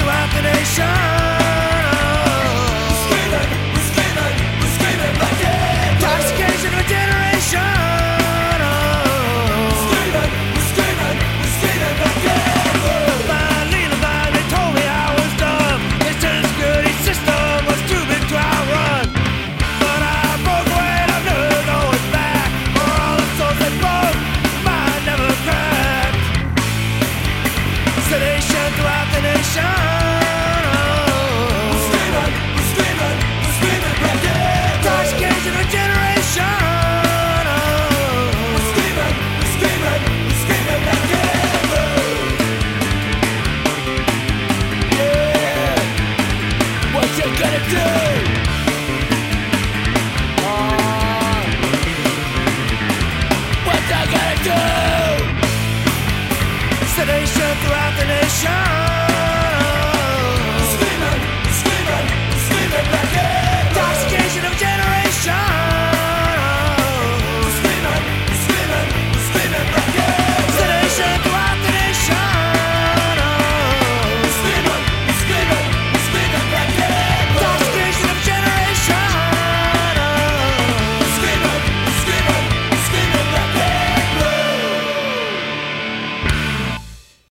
throughout the nation. We're screaming like it. Intoxication of a generation. We're screaming like it. Finally, they told me I was dumb. They said the security system was too big to outrun. But I broke away and I'm never going back. For all the souls they broke, mine never cracked. Sedation throughout the nation. We're screaming like it. Intoxication of a generation. We're screaming like it. Yeah. What you gonna do? What you gonna do? Sedation throughout the nation.